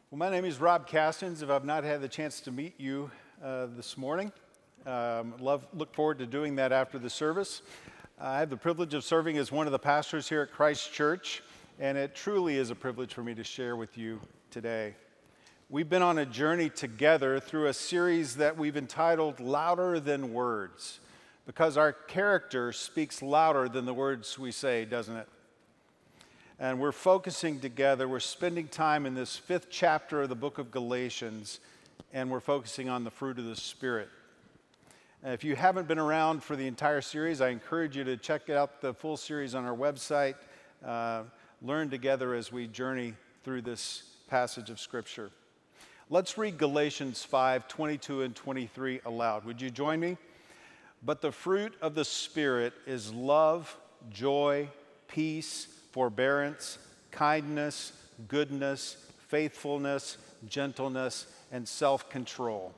Well, my name is Rob Castens. If I've not had the chance to meet you this morning, look forward to doing that after the service. I have the privilege of serving as one of the pastors here at Christ Church, and it truly is a privilege for me to share with you today. We've been on a journey together through a series that we've entitled Louder Than Words, because our character speaks louder than the words we say, doesn't it? And we're focusing together, we're spending time in this 5th chapter of the book of Galatians, and we're focusing on the fruit of the Spirit. And if you haven't been around for the entire series, I encourage you to check out the full series on our website, learn together as we journey through this passage of Scripture. Let's read Galatians 5:22 and 23 aloud. Would you join me? But the fruit of the Spirit is love, joy, peace, forbearance, kindness, goodness, faithfulness, gentleness, and self-control.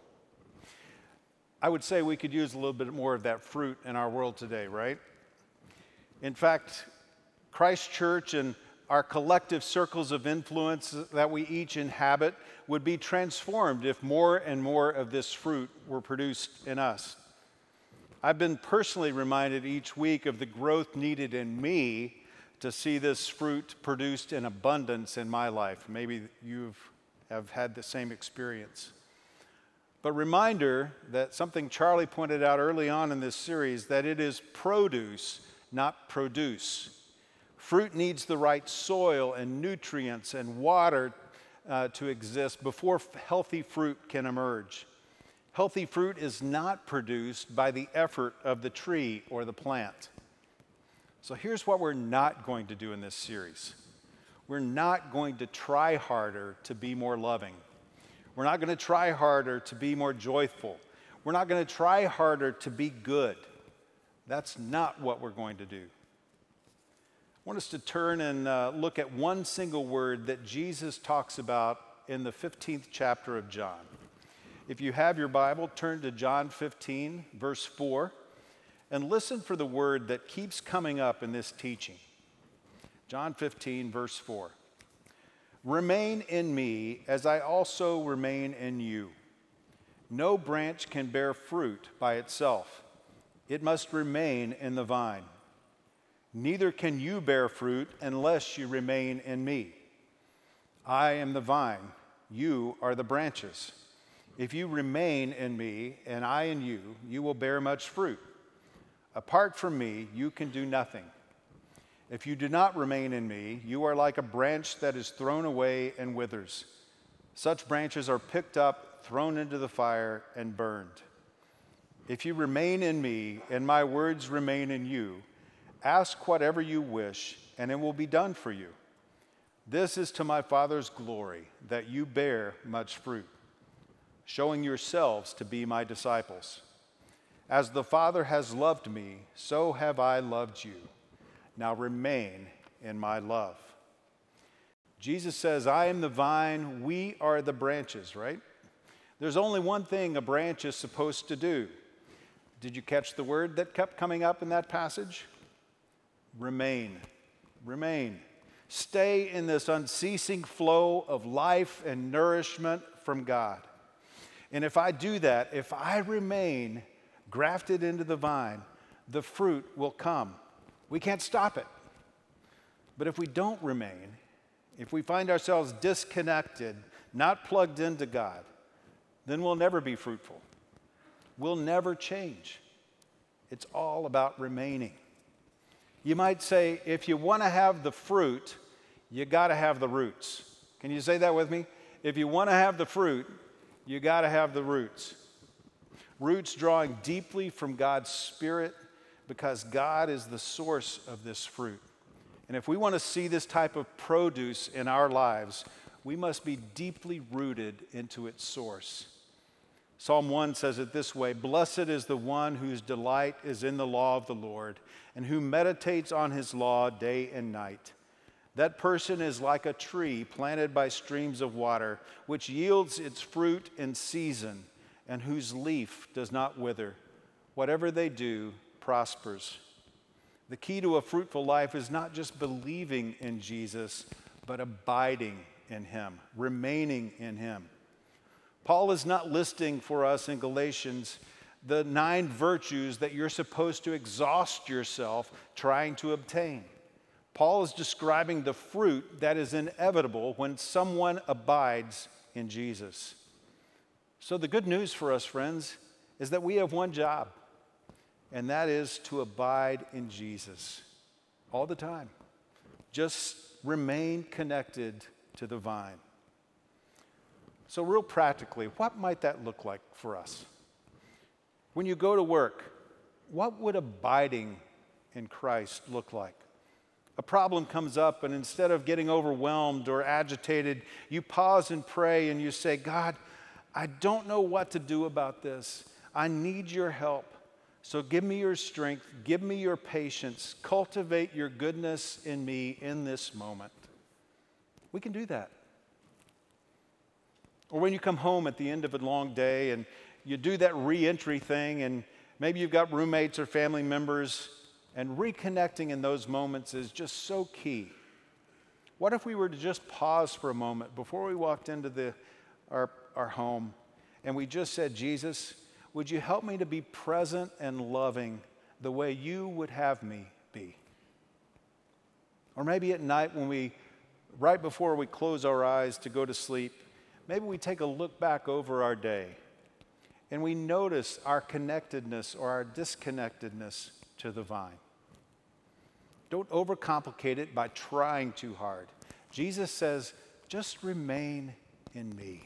I would say we could use a little bit more of that fruit in our world today, right? In fact, Christ Church and our collective circles of influence that we each inhabit would be transformed if more and more of this fruit were produced in us. I've been personally reminded each week of the growth needed in me to see this fruit produced in abundance in my life. Maybe you have had the same experience. But reminder that something Charlie pointed out early on in this series, that it is produce, not produce. Fruit needs the right soil and nutrients and water to exist before healthy fruit can emerge. Healthy fruit is not produced by the effort of the tree or the plant. So here's what we're not going to do in this series. We're not going to try harder to be more loving. We're not going to try harder to be more joyful. We're not going to try harder to be good. That's not what we're going to do. I want us to turn and look at one single word that Jesus talks about in the 15th chapter of John. If you have your Bible, turn to John 15, verse 4. And listen for the word that keeps coming up in this teaching. John 15, verse 4. Remain in me as I also remain in you. No branch can bear fruit by itself. It must remain in the vine. Neither can you bear fruit unless you remain in me. I am the vine, you are the branches. If you remain in me and I in you, you will bear much fruit. Apart from me, you can do nothing. If you do not remain in me, you are like a branch that is thrown away and withers. Such branches are picked up, thrown into the fire, and burned. If you remain in me, and my words remain in you, ask whatever you wish, and it will be done for you. This is to my Father's glory, that you bear much fruit, showing yourselves to be my disciples. As the Father has loved me, so have I loved you. Now remain in my love. Jesus says, I am the vine, we are the branches, right? There's only one thing a branch is supposed to do. Did you catch the word that kept coming up in that passage? Remain. Remain. Stay in this unceasing flow of life and nourishment from God. And if I do that, if I remain grafted into the vine, the fruit will come. We can't stop it. But if we don't remain, if we find ourselves disconnected, not plugged into God, then we'll never be fruitful. We'll never change. It's all about remaining. You might say, if you want to have the fruit, you got to have the roots. Can you say that with me? If you want to have the fruit, you got to have the roots. Roots drawing deeply from God's Spirit, because God is the source of this fruit. And if we want to see this type of produce in our lives, we must be deeply rooted into its source. Psalm 1 says it this way, Blessed is the one whose delight is in the law of the Lord, and who meditates on his law day and night. That person is like a tree planted by streams of water, which yields its fruit in season, and whose leaf does not wither. Whatever they do prospers. The key to a fruitful life is not just believing in Jesus, but abiding in him, remaining in him. Paul is not listing for us in Galatians the 9 virtues that you're supposed to exhaust yourself trying to obtain. Paul is describing the fruit that is inevitable when someone abides in Jesus. So the good news for us, friends, is that we have one job, and that is to abide in Jesus all the time. Just remain connected to the vine. So real practically, what might that look like for us? When you go to work, what would abiding in Christ look like? A problem comes up, and instead of getting overwhelmed or agitated, you pause and pray and you say, God, I don't know what to do about this. I need your help. So give me your strength, give me your patience, cultivate your goodness in me in this moment. We can do that. Or when you come home at the end of a long day and you do that re-entry thing, and maybe you've got roommates or family members, and reconnecting in those moments is just so key. What if we were to just pause for a moment before we walked into our home and we just said, Jesus, would you help me to be present and loving the way you would have me be? Or maybe at night right before we close our eyes to go to sleep, maybe we take a look back over our day and we notice our connectedness or our disconnectedness to the vine. Don't overcomplicate it by trying too hard. Jesus says, just remain in me.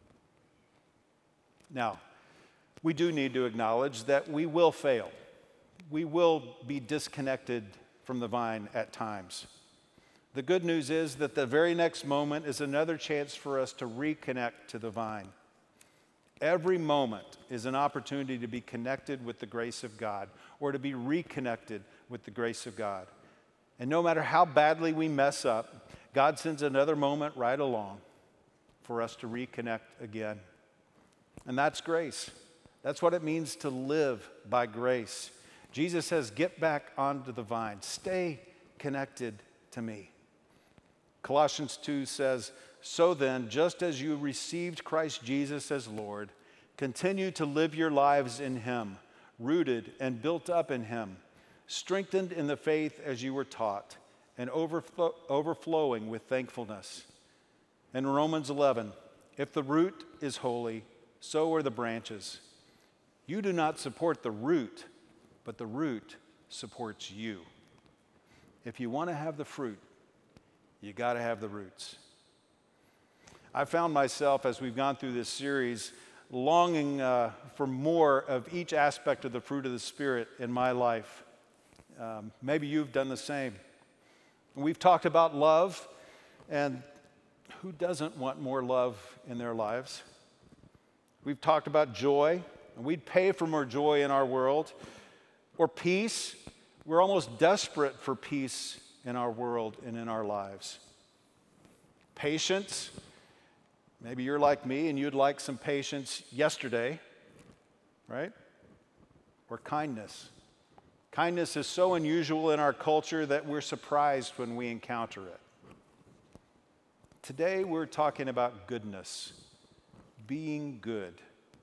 Now, we do need to acknowledge that we will fail. We will be disconnected from the vine at times. The good news is that the very next moment is another chance for us to reconnect to the vine. Every moment is an opportunity to be connected with the grace of God or to be reconnected with the grace of God. And no matter how badly we mess up, God sends another moment right along for us to reconnect again. And that's grace. That's what it means to live by grace. Jesus says, get back onto the vine. Stay connected to me. Colossians 2 says, so then, just as you received Christ Jesus as Lord, continue to live your lives in him, rooted and built up in him, strengthened in the faith as you were taught, and overflowing with thankfulness. In Romans 11, if the root is holy, so are the branches. You do not support the root, but the root supports you. If you want to have the fruit, you got to have the roots. I found myself, as we've gone through this series, longing for more of each aspect of the fruit of the Spirit in my life. Maybe you've done the same. We've talked about love, and who doesn't want more love in their lives? We've talked about joy, and we'd pay for more joy in our world. Or peace. We're almost desperate for peace in our world and in our lives. Patience. Maybe you're like me and you'd like some patience yesterday, right? Or kindness. Kindness is so unusual in our culture that we're surprised when we encounter it. Today we're talking about goodness, being good.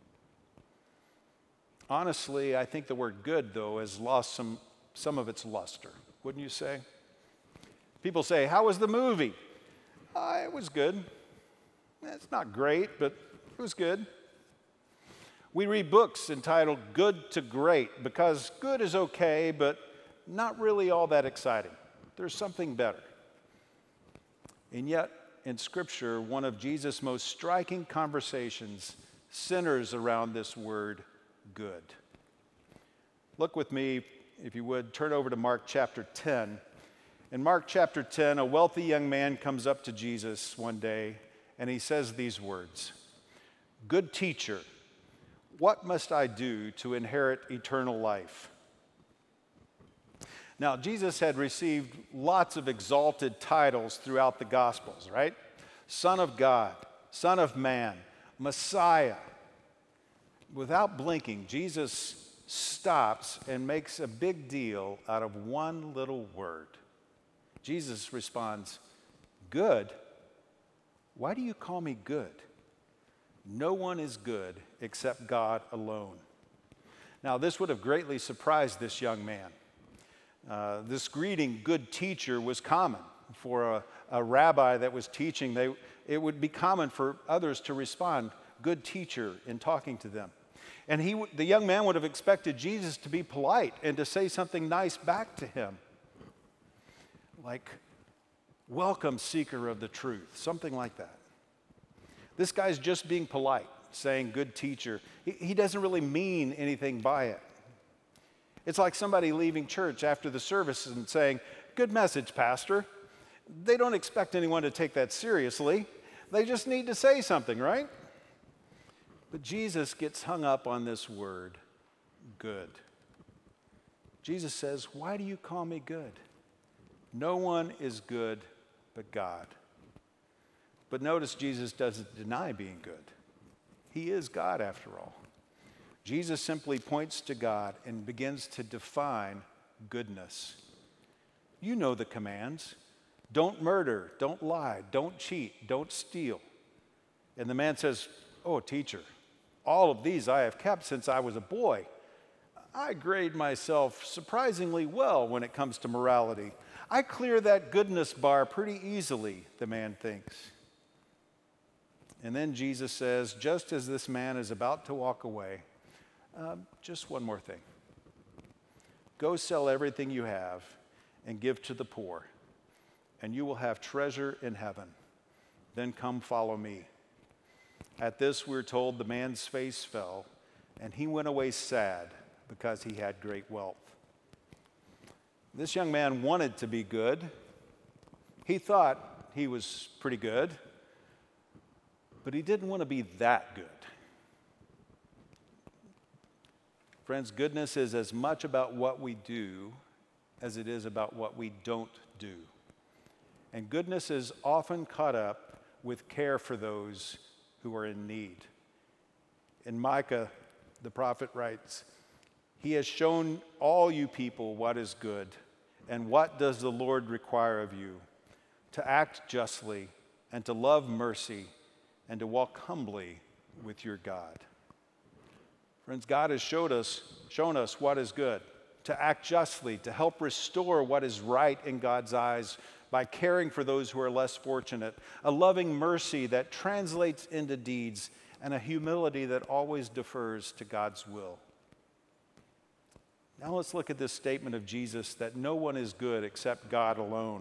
Honestly, I think the word good, though, has lost some of its luster, wouldn't you say? People say, how was the movie? It was good. It's not great, but it was good. We read books entitled Good to Great because good is okay, but not really all that exciting. There's something better. And yet, in Scripture, one of Jesus' most striking conversations centers around this word, good. Look with me, if you would, turn over to Mark chapter 10. In Mark chapter 10, a wealthy young man comes up to Jesus one day, and he says these words, "Good teacher, what must I do to inherit eternal life?" Now, Jesus had received lots of exalted titles throughout the Gospels, right? Son of God, Son of Man, Messiah. Without blinking, Jesus stops and makes a big deal out of one little word. Jesus responds, "Good? Why do you call me good? No one is good except God alone. Now, this would have greatly surprised this young man. This greeting, good teacher, was common for a rabbi that was teaching. It would be common for others to respond, good teacher, in talking to them. And the young man would have expected Jesus to be polite and to say something nice back to him, like, welcome, seeker of the truth, something like that. This guy's just being polite, saying good teacher. He doesn't really mean anything by it. It's like somebody leaving church after the service and saying, good message, pastor. They don't expect anyone to take that seriously. They just need to say something, right? But Jesus gets hung up on this word, good. Jesus says, why do you call me good? No one is good but God. But notice Jesus doesn't deny being good. He is God after all. Jesus simply points to God and begins to define goodness. You know the commands. Don't murder, don't lie, don't cheat, don't steal. And the man says, oh, teacher, all of these I have kept since I was a boy. I grade myself surprisingly well when it comes to morality. I clear that goodness bar pretty easily, the man thinks. And then Jesus says, just as this man is about to walk away, just one more thing. Go sell everything you have and give to the poor, and you will have treasure in heaven. Then come follow me. At this, we're told the man's face fell, and he went away sad because he had great wealth. This young man wanted to be good. He thought he was pretty good, but he didn't want to be that good. Friends, goodness is as much about what we do as it is about what we don't do. And goodness is often caught up with care for those who are in need. In Micah, the prophet writes, he has shown all you people what is good, and what does the Lord require of you? To act justly, and to love mercy, and to walk humbly with your God. Friends, God has shown us what is good, to act justly, to help restore what is right in God's eyes by caring for those who are less fortunate, a loving mercy that translates into deeds, and a humility that always defers to God's will. Now let's look at this statement of Jesus that no one is good except God alone.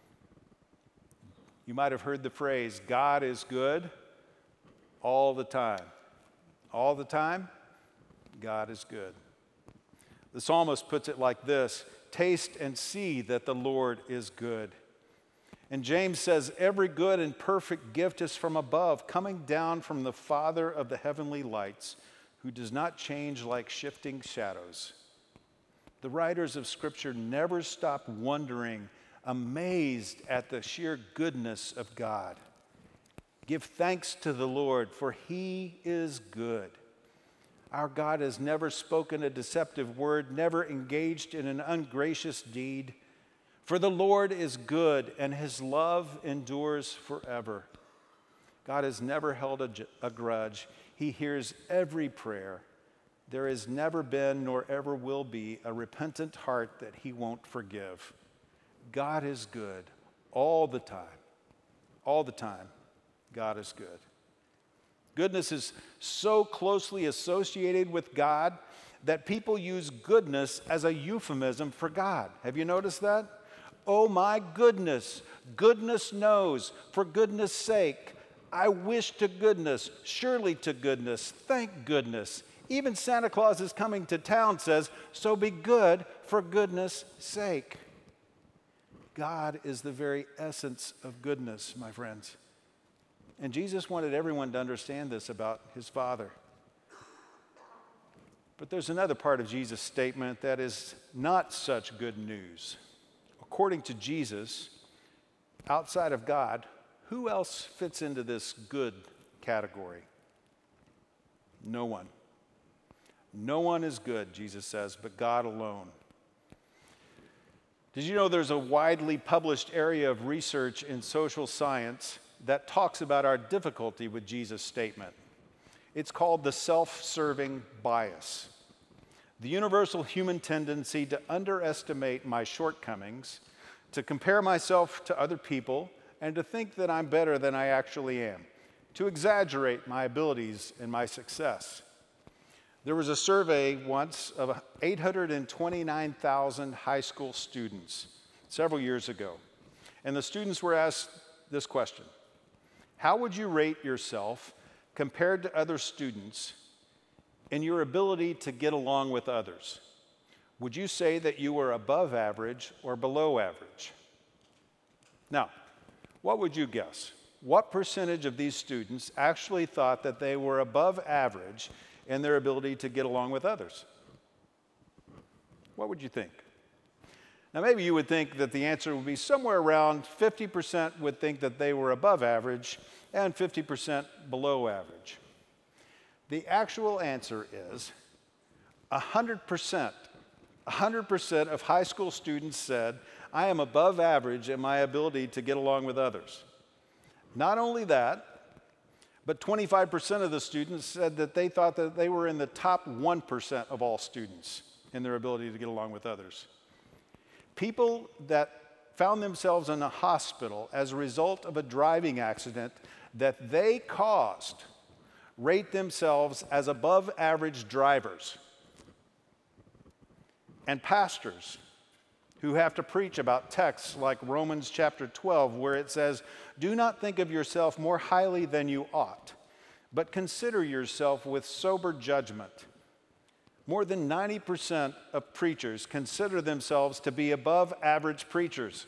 You might have heard the phrase, God is good all the time. All the time, God is good. The psalmist puts it like this, taste and see that the Lord is good. And James says, every good and perfect gift is from above, coming down from the Father of the heavenly lights, who does not change like shifting shadows. The writers of Scripture never stop wondering, amazed at the sheer goodness of God. Give thanks to the Lord, for he is good. Our God has never spoken a deceptive word, never engaged in an ungracious deed. For the Lord is good, and his love endures forever. God has never held a grudge. He hears every prayer. There has never been, nor ever will be, a repentant heart that he won't forgive. God is good all the time. All the time, God is good. Goodness is so closely associated with God that people use goodness as a euphemism for God. Have you noticed that? Oh my goodness, goodness knows, for goodness sake, I wish to goodness, surely to goodness, thank goodness. Even Santa Claus is coming to town says, so be good for goodness sake. God is the very essence of goodness, my friends. And Jesus wanted everyone to understand this about his Father. But there's another part of Jesus' statement that is not such good news. According to Jesus, outside of God, who else fits into this good category? No one. No one is good, Jesus says, but God alone. Did you know there's a widely published area of research in social science that talks about our difficulty with Jesus' statement. It's called the self-serving bias, the universal human tendency to underestimate my shortcomings, to compare myself to other people, and to think that I'm better than I actually am, to exaggerate my abilities and my success. There was a survey once of 829,000 high school students several years ago, and the students were asked this question: how would you rate yourself compared to other students in your ability to get along with others? Would you say that you were above average or below average? Now, what would you guess? What percentage of these students actually thought that they were above average in their ability to get along with others? What would you think? Now, maybe you would think that the answer would be somewhere around 50% would think that they were above average and 50% below average. The actual answer is 100%. 100% of high school students said, I am above average in my ability to get along with others. Not only that, but 25% of the students said that they thought that they were in the top 1% of all students in their ability to get along with others. People that found themselves in a hospital as a result of a driving accident that they caused rate themselves as above average drivers. And pastors who have to preach about texts like Romans chapter 12, where it says, do not think of yourself more highly than you ought, but consider yourself with sober judgment. More than 90% of preachers consider themselves to be above average preachers.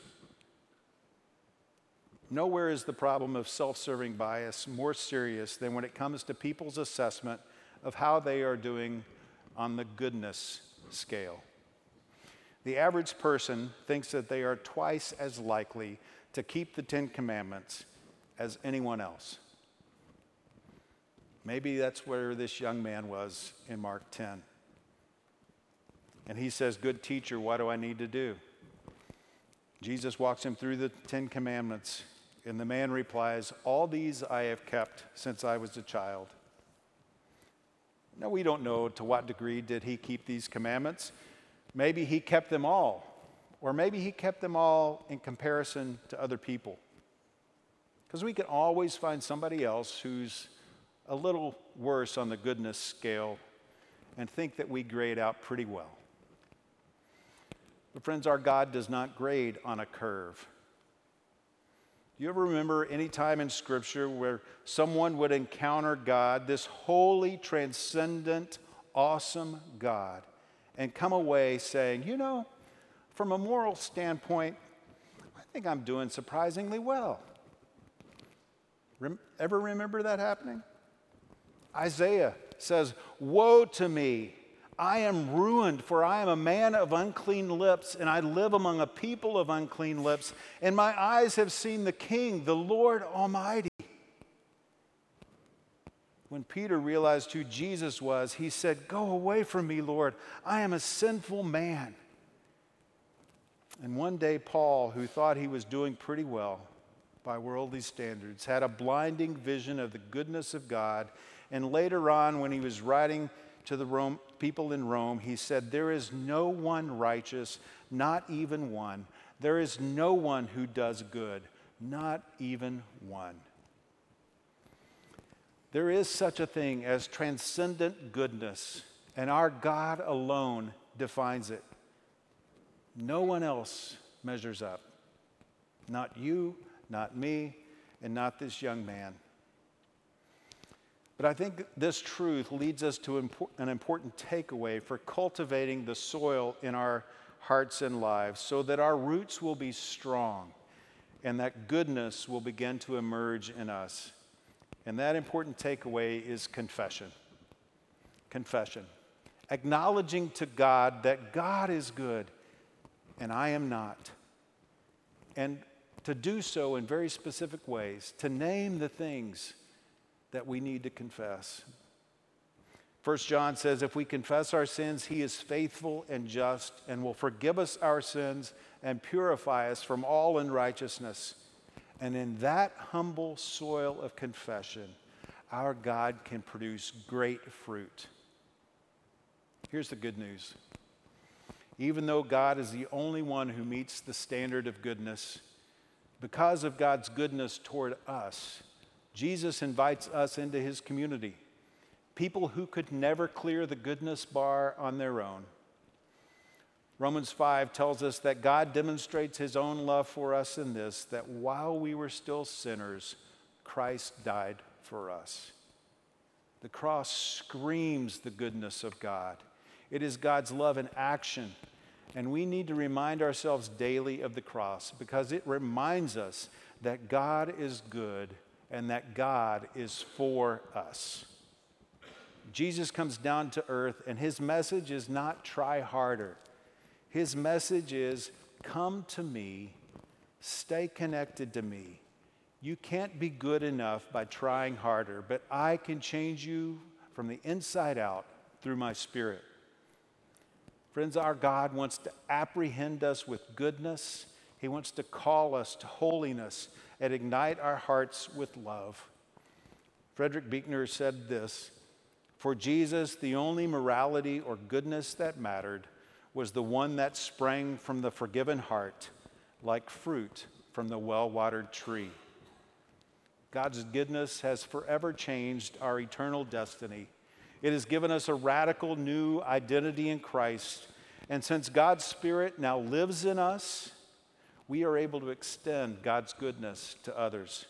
Nowhere is the problem of self-serving bias more serious than when it comes to people's assessment of how they are doing on the goodness scale. The average person thinks that they are twice as likely to keep the Ten Commandments as anyone else. Maybe that's where this young man was in Mark 10. And he says, good teacher, what do I need to do? Jesus walks him through the Ten Commandments, and the man replies, all these I have kept since I was a child. Now, we don't know to what degree did he keep these commandments. Maybe he kept them all, or maybe he kept them all in comparison to other people. Because we can always find somebody else who's a little worse on the goodness scale and think that we grade out pretty well. But friends, our God does not grade on a curve. Do you ever remember any time in Scripture where someone would encounter God, this holy, transcendent, awesome God, and come away saying, you know, from a moral standpoint, I think I'm doing surprisingly well? Ever remember that happening? Isaiah says, woe to me, I am ruined, for I am a man of unclean lips, and I live among a people of unclean lips, and my eyes have seen the King, the Lord Almighty. When Peter realized who Jesus was, he said, go away from me, Lord. I am a sinful man. And one day, Paul, who thought he was doing pretty well by worldly standards, had a blinding vision of the goodness of God. And later on, when he was writing to the people in Rome, he said, there is no one righteous, not even one. There is no one who does good, not even one. There is such a thing as transcendent goodness, and our God alone defines it. No one else measures up. Not you, not me, and not this young man. But I think this truth leads us to an important takeaway for cultivating the soil in our hearts and lives so that our roots will be strong and that goodness will begin to emerge in us. And that important takeaway is confession. Confession. Acknowledging to God that God is good and I am not. And to do so in very specific ways, to name the things that we need to confess. 1 John says, if we confess our sins, he is faithful and just and will forgive us our sins and purify us from all unrighteousness. And in that humble soil of confession, our God can produce great fruit. Here's the good news. Even though God is the only one who meets the standard of goodness, because of God's goodness toward us, Jesus invites us into his community, people who could never clear the goodness bar on their own. Romans 5 tells us that God demonstrates his own love for us in this, that while we were still sinners, Christ died for us. The cross screams the goodness of God. It is God's love in action, and we need to remind ourselves daily of the cross because it reminds us that God is good and that God is for us. Jesus comes down to earth, and his message is not try harder. His message is, come to me, stay connected to me. You can't be good enough by trying harder, but I can change you from the inside out through my Spirit. Friends, our God wants to apprehend us with goodness. He wants to call us to holiness and ignite our hearts with love. Frederick Buechner said this, for Jesus, the only morality or goodness that mattered was the one that sprang from the forgiven heart, like fruit from the well-watered tree. God's goodness has forever changed our eternal destiny. It has given us a radical new identity in Christ. And since God's Spirit now lives in us, we are able to extend God's goodness to others.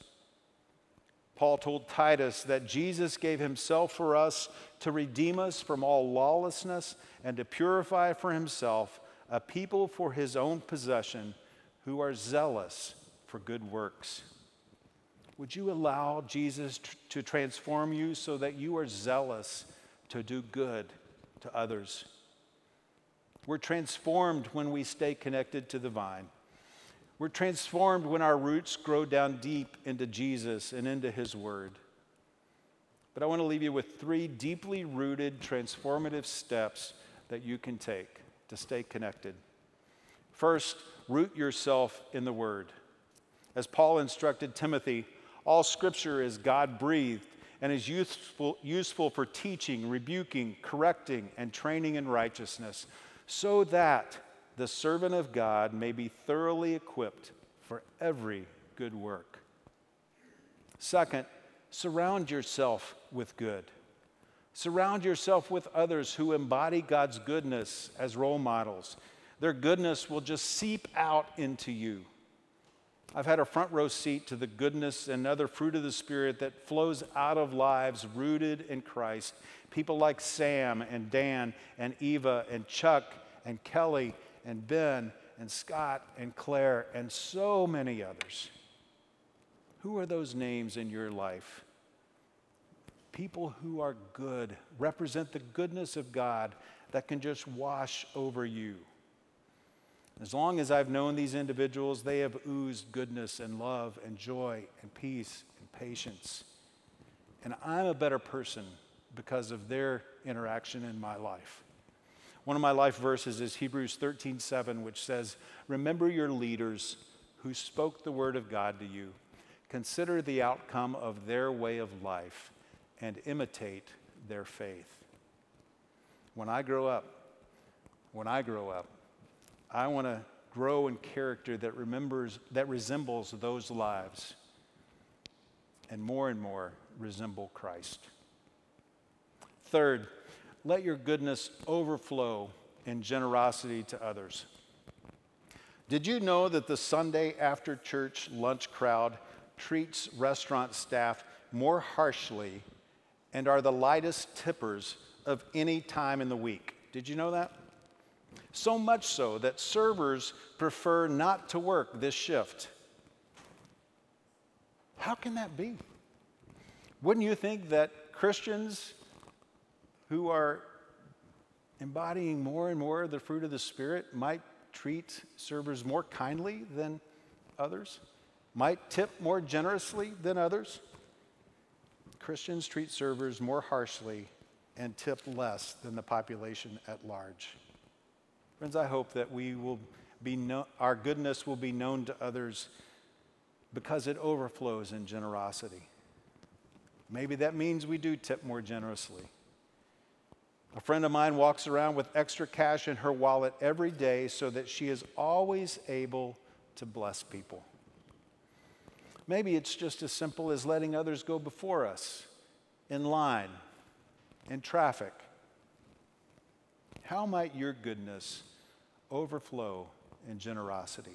Paul told Titus that Jesus gave himself for us to redeem us from all lawlessness and to purify for himself a people for his own possession who are zealous for good works. Would you allow Jesus to transform you so that you are zealous to do good to others? We're transformed when we stay connected to the vine. We're transformed when our roots grow down deep into Jesus and into his word. But I want to leave you with 3 deeply rooted, transformative steps that you can take to stay connected. First, root yourself in the word. As Paul instructed Timothy, all scripture is God-breathed and is useful for teaching, rebuking, correcting, and training in righteousness, so that the servant of God may be thoroughly equipped for every good work. Second, surround yourself with good. Surround yourself with others who embody God's goodness as role models. Their goodness will just seep out into you. I've had a front row seat to the goodness and other fruit of the Spirit that flows out of lives rooted in Christ. People like Sam and Dan and Eva and Chuck and Kelly and Ben and Scott and Claire and so many others. Who are those names in your life? People who are good, represent the goodness of God that can just wash over you. As long as I've known these individuals, they have oozed goodness and love and joy and peace and patience. And I'm a better person because of their interaction in my life. One of my life verses is Hebrews 13:7, which says, remember your leaders who spoke the word of God to you. Consider the outcome of their way of life and imitate their faith. When I grow up, I want to grow in character that resembles those lives and more resemble Christ. Third, let your goodness overflow in generosity to others. Did you know that the Sunday after church lunch crowd treats restaurant staff more harshly and are the lightest tippers of any time in the week? Did you know that? So much so that servers prefer not to work this shift. How can that be? Wouldn't you think that Christians who are embodying more and more of the fruit of the Spirit might treat servers more kindly than others? Might tip more generously than others? Christians treat servers more harshly and tip less than the population at large. Friends, I hope that our goodness will be known to others because it overflows in generosity. Maybe that means we do tip more generously. A friend of mine walks around with extra cash in her wallet every day so that she is always able to bless people. Maybe it's just as simple as letting others go before us, in line, in traffic. How might your goodness overflow in generosity?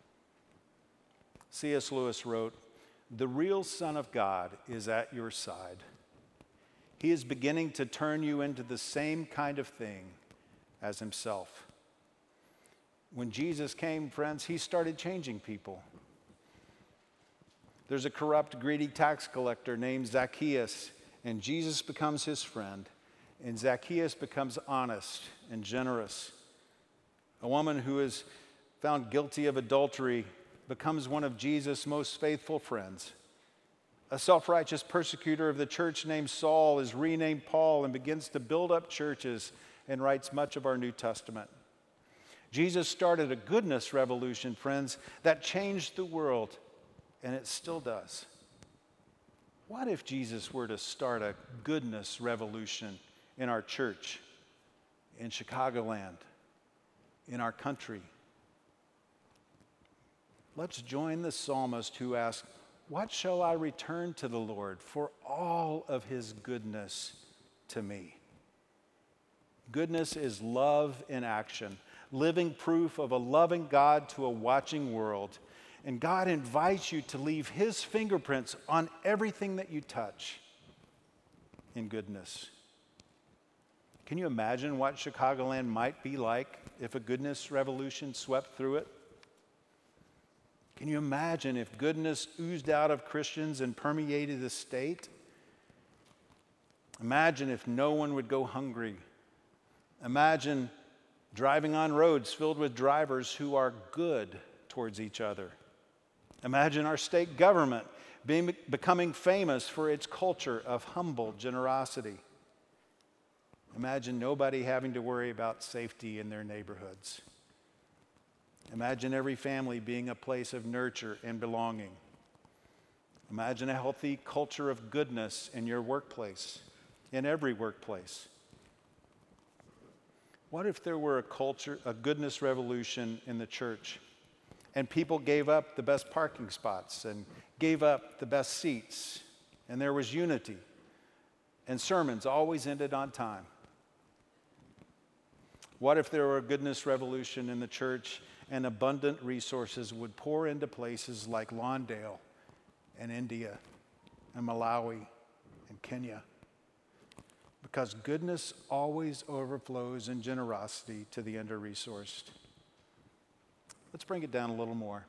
C.S. Lewis wrote, "The real Son of God is at your side. He is beginning to turn you into the same kind of thing as himself." When Jesus came, friends, he started changing people. There's a corrupt, greedy tax collector named Zacchaeus, and Jesus becomes his friend, and Zacchaeus becomes honest and generous. A woman who is found guilty of adultery becomes one of Jesus' most faithful friends. A self-righteous persecutor of the church named Saul is renamed Paul and begins to build up churches and writes much of our New Testament. Jesus started a goodness revolution, friends, that changed the world, and it still does. What if Jesus were to start a goodness revolution in our church, in Chicagoland, in our country? Let's join the psalmist who asked, "What shall I return to the Lord for all of his goodness to me?" Goodness is love in action, living proof of a loving God to a watching world. And God invites you to leave his fingerprints on everything that you touch in goodness. Can you imagine what Chicagoland might be like if a goodness revolution swept through it? Can you imagine if goodness oozed out of Christians and permeated the state? Imagine if no one would go hungry. Imagine driving on roads filled with drivers who are good towards each other. Imagine our state government becoming famous for its culture of humble generosity. Imagine nobody having to worry about safety in their neighborhoods. Imagine every family being a place of nurture and belonging. Imagine a healthy culture of goodness in your workplace, in every workplace. What if there were a goodness revolution in the church, and people gave up the best parking spots and gave up the best seats, and there was unity, and sermons always ended on time? What if there were a goodness revolution in the church and abundant resources would pour into places like Lawndale and India and Malawi and Kenya? Because goodness always overflows in generosity to the under-resourced. Let's bring it down a little more.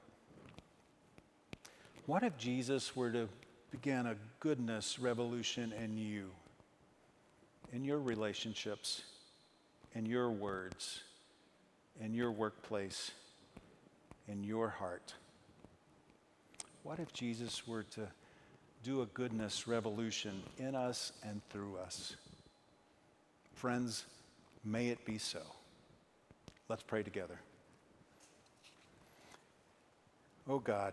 What if Jesus were to begin a goodness revolution in you, in your relationships, in your words, in your workplace, in your heart? What if Jesus were to do a goodness revolution in us and through us? Friends, may it be so. Let's pray together. Oh God,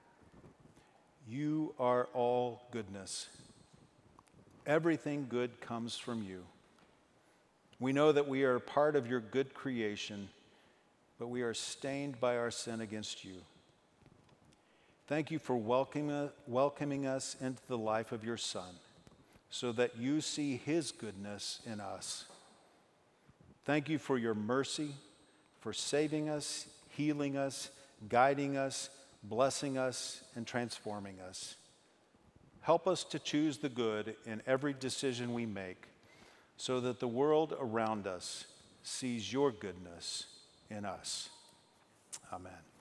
you are all goodness. Everything good comes from you. We know that we are part of your good creation, but we are stained by our sin against you. Thank you for welcoming us into the life of your Son, so that you see his goodness in us. Thank you for your mercy, for saving us, healing us, guiding us, blessing us, and transforming us. Help us to choose the good in every decision we make, so that the world around us sees your goodness in us. Amen.